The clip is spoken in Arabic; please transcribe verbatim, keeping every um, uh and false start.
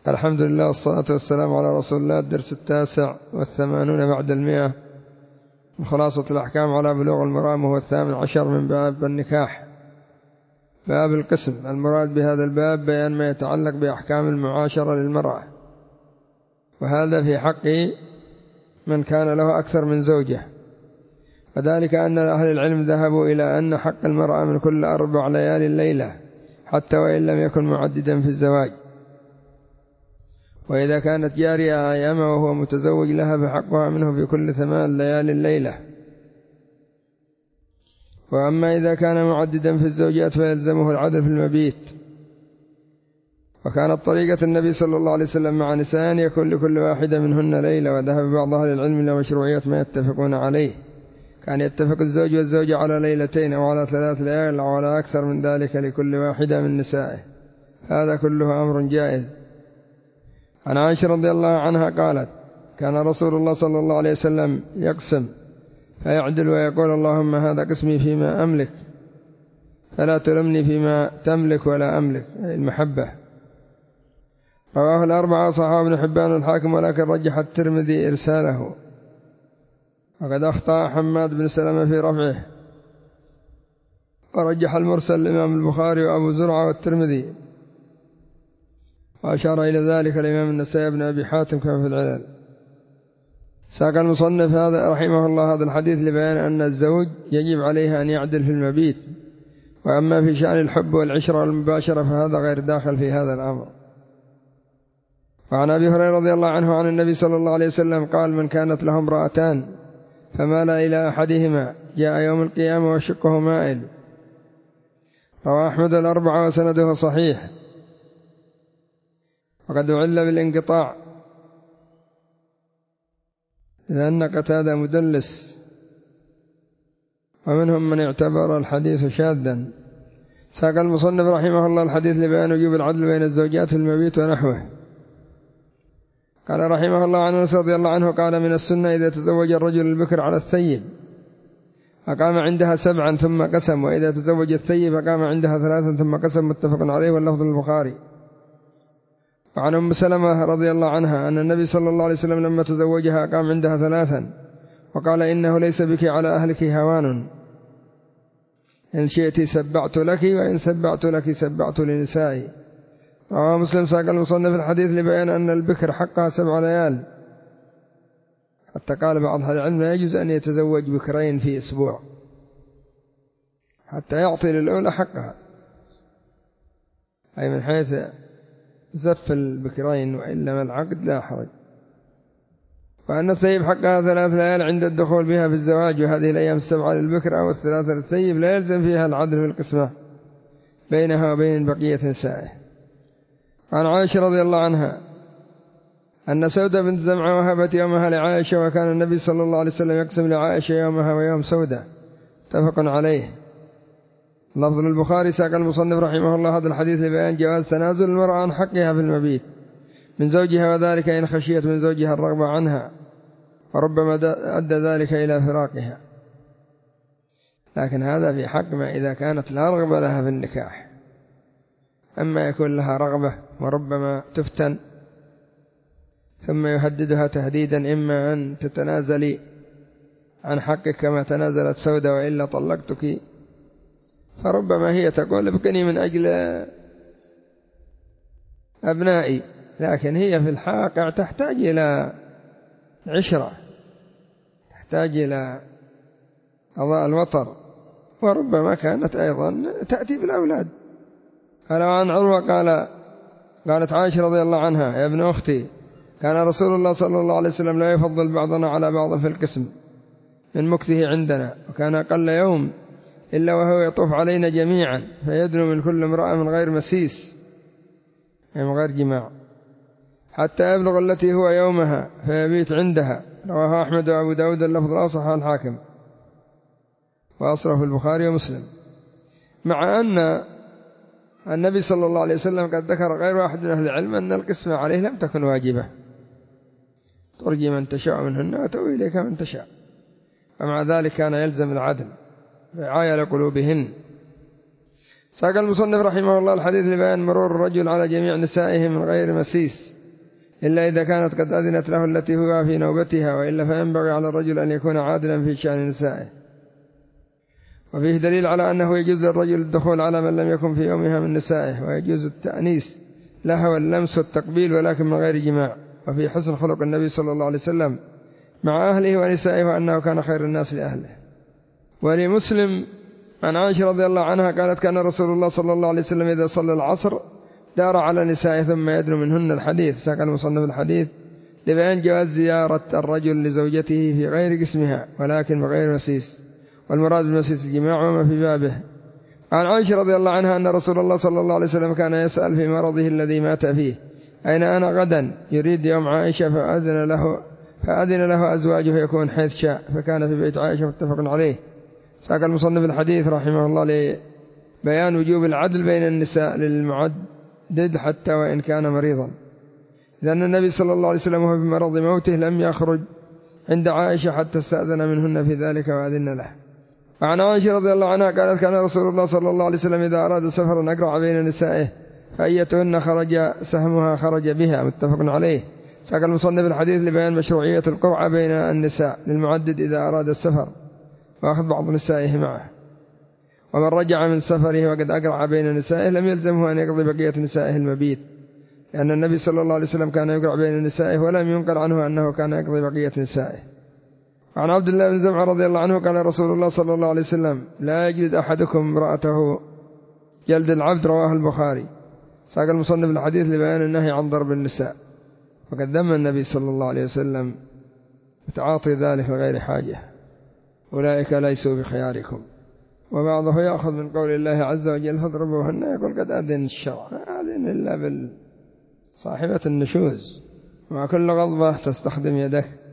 الحمد لله والصلاة والسلام على رسول الله. الدرس التاسع والثمانون بعد المئة من خلاصة الأحكام على بلوغ المرام، وهو الثامن عشر من باب النكاح. باب القسم. المراد بهذا الباب بيان ما يتعلق بأحكام المعاشرة للمرأة، وهذا في حق من كان له أكثر من زوجة، وذلك أن أهل العلم ذهبوا إلى أن حق المرأة من كل أربع ليالي الليلة حتى وإن لم يكن معددا في الزواج، وإذا كانت جارية أيامه وهو متزوج لها فحقها منه في كل ثمان ليالي الليلة. وأما إذا كان معددا في الزوجات فيلزمه العدل في المبيت. وكانت طريقة النبي صلى الله عليه وسلم مع نساء يكون لكل واحدة منهن ليلة، وذهب بعض أهل العلم إلى مشروعية ما يتفقون عليه. كان يتفق الزوج والزوجة على ليلتين أو على ثلاث ليال أو على أكثر من ذلك لكل واحدة من نسائه، هذا كله أمر جائز. عن عائشة رضي الله عنها قالت: كان رسول الله صلى الله عليه وسلم يقسم فيعدل ويقول: اللهم هذا قسمي فيما أملك فلا تلمني فيما تملك ولا أملك، أي المحبة. رواه الأربعة وصححه ابن حبان والحاكم، ولكن رجح الترمذي إرساله، وقد أخطأ حماد بن سلمة في رفعه، ورجح المرسل الإمام البخاري وأبو زرعة والترمذي، وأشار إلى ذلك الإمام النسائي بن أبي حاتم كما في العلل. ساق المصنف هذا رحمه الله هذا الحديث لبيان أن الزوج يجب عليه أن يعدل في المبيت، وأما في شأن الحب والعشرة والمباشرة فهذا غير داخل في هذا الأمر. وعن أبي هريرة رضي الله عنه عن النبي صلى الله عليه وسلم قال: من كانت له امرأتان فمال إلى أحدهما جاء يوم القيامة وشقه مائل. رواه أحمد الأربعة وسنده صحيح، وقد أعل بالانقطاع لأن قتادة مدلس، ومنهم من اعتبر الحديث شاذا. ساق المصنف رحمه الله الحديث لبيان وجوب العدل بين الزوجات في المبيت ونحوه. قال رحمه الله عن أنس رضي الله عنه قال: من السنة إذا تزوج الرجل البكر على الثيب أقام عندها سبعا ثم قسم، وإذا تزوج الثيب أقام عندها ثلاثا ثم قسم، متفق عليه واللفظ البخاري. وعن أم سلمة رضي الله عنها أن النبي صلى الله عليه وسلم لما تزوجها أقام عندها ثلاثا وقال: إنه ليس بك على أهلك هوان، إن شئت سبعت لك وإن سبعت لك سبعت لنسائي. رواه مسلم. ساق المصنف الحديث لبيان أن البكر حقها سبع ليال، حتى قال بعض أهل العلم لا يجوز أن يتزوج بكرين في أسبوع حتى يعطي للأولى حقها، أي من حيث زف البكرين، وإلا العقد لا حرج. وأن الثيب حقها ثلاث ليال عند الدخول بها في الزواج، وهذه الأيام السبعة للبكر أو الثلاثة للثيب لا يلزم فيها العدل في القسمة بينها وبين بقية نسائه. عن عائشة رضي الله عنها أن سودة بنت زمعة وهبت يومها لعائشة، وكان النبي صلى الله عليه وسلم يقسم لعائشة يومها ويوم سودة، متفق عليه. لفظ البخاري. ساق المصنف رحمه الله هذا الحديث لبيان جواز تنازل المرأة عن حقها في المبيت من زوجها، وذلك إن خشيت من زوجها الرغبة عنها، وربما أدى ذلك إلى فراقها، لكن هذا في حق ما إذا كانت لا رغبة لها في النكاح. أما يكون لها رغبة وربما تفتن ثم يهددها تهديدا: إما أن تتنازلي عن حقك كما تنازلت سودة وإلا طلقتك، فربما هي تقول: ابقني من أجل أبنائي، لكن هي في الحقيقة تحتاج إلى عشرة، تحتاج إلى قضاء الوطر، وربما كانت أيضا تأتي بالأولاد. قال عن عروة قال: قالت عائشة رضي الله عنها: يا ابن أختي، كان رسول الله صلى الله عليه وسلم لا يفضل بعضنا على بعض في القسم من مكثه عندنا، وكان أقل يوم إلا وهو يطوف علينا جميعا فيدنو من كل امرأة من غير مسيس، يعني من غير جماع، حتى يبلغ التي هو يومها فيبيت عندها. رواه أحمد وأبو داود، اللفظ الأصح عن الحاكم، وأصله في البخاري ومسلم. مع أن النبي صلى الله عليه وسلم قد ذكر غير واحد من أهل العلم أن القسمة عليه لم تكن واجبة، ترجي من تشاء منهن وتؤوي إليك من تشاء، ومع ذلك كان يلزم العدل رعاية لقلوبهن. ساق المصنف رحمه الله الحديث لبيان مرور الرجل على جميع نسائه من غير مسيس إلا إذا كانت قد أذنت له التي هو في نوبتها، وإلا فينبغي على الرجل أن يكون عادلا في شأن نسائه. وفيه دليل على أنه يجوز للرجل الدخول على من لم يكن في يومها من نسائه، ويجوز التأنيس لها واللمس والتقبيل ولكن من غير جماع. وفي حسن خلق النبي صلى الله عليه وسلم مع أهله ونسائه وأنه كان خير الناس لأهله. ولمسلم عن عائشة رضي الله عنها قالت كان رسول الله صلى الله عليه وسلم إذا صلى العصر دار على نسائه ثم يدنو منهن الحديث. ساق المصنف الحديث لبيان جواز زيارة الرجل لزوجته في غير قسمها ولكن بغير مسيس، والمراد بالمسيس الجماع وما في بابه. عن عائشة رضي الله عنها أن رسول الله صلى الله عليه وسلم كان يسأل في مرضه الذي مات فيه أين أنا غدا، يريد يوم عائشة، فأذن له فأذن له أزواجه يكون حيث شاء، فكان في بيت عائشة متفق عليه. ساق المصنف الحديث رحمه الله لبيان وجوب العدل بين النساء للمعدد حتى وإن كان مريضا، لأن النبي صلى الله عليه وسلم وهو بمرض موته لم يخرج عند عائشة حتى استأذن منهن في ذلك وأذن له. وعن عائشة رضي الله عنها قالت كان رسول الله صلى الله عليه وسلم إذا أراد سفرا أقرع بين نسائه فأيتهن خرج سهمها خرج بها، متفق عليه. ساق المصنف الحديث لبيان مشروعية القرعة بين النساء للمعدد إذا أراد السفر وأخذ بعض نسائه معه. ومن رجع من سفره وقد أقرع بين نسائه لم يلزمه أن يقضي بقية نسائه المبيت، لأن النبي صلى الله عليه وسلم كان يقرع بين نسائه ولم ينقل عنه أنه كان يقضي بقية نسائه. عن عبد الله بن زمعة رضي الله عنه قال رسول الله صلى الله عليه وسلم لا يجلد أحدكم امرأته جلد العبد، رواه البخاري. ساق المصنف الحديث لبيان النهي عن ضرب النساء، وقد ذم النبي صلى الله عليه وسلم بتعاطي ذلك لغير حاجة، أولئك ليسوا بخياركم. وبعضه يأخذ من قول الله عز وجل فاضربوهن، يقول قد أذن الشرع، أذن إلا بالصاحبة النشوز، وكل غضبة تستخدم يدك